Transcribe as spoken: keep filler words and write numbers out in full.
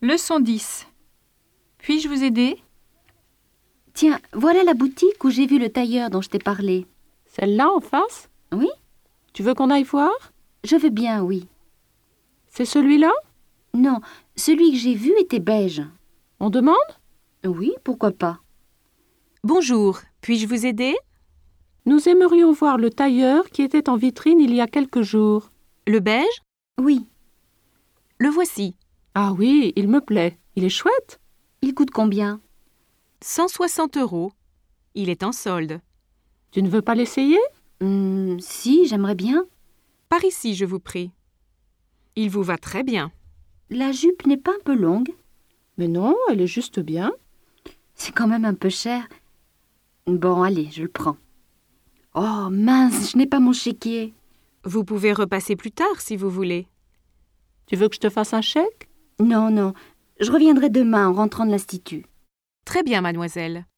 Leçon dix. Puis-je vous aider? Tiens, voilà la boutique où j'ai vu le tailleur dont je t'ai parlé. Celle-là en face? Oui? Tu veux qu'on aille voir? Je veux bien, oui. C'est celui-là? Non, celui que j'ai vu était beige. On demande? Oui, pourquoi pas? Bonjour, puis-je vous aider? Nous aimerions voir le tailleur qui était en vitrine il y a quelques jours. Le beige? Oui. Le voici. Ah oui, il me plaît. Il est chouette. Il coûte combien? cent soixante euros. Il est en solde. Tu ne veux pas l'essayer? Hum, si, j'aimerais bien. Par ici, je vous prie. Il vous va très bien. La jupe n'est pas un peu longue? Mais non, elle est juste bien. C'est quand même un peu cher. Bon, allez, je le prends. Oh, mince, je n'ai pas mon chéquier. Vous pouvez repasser plus tard si vous voulez. Tu veux que je te fasse un chèque? Non, non, je reviendrai demain en rentrant de l'institut. Très bien, mademoiselle.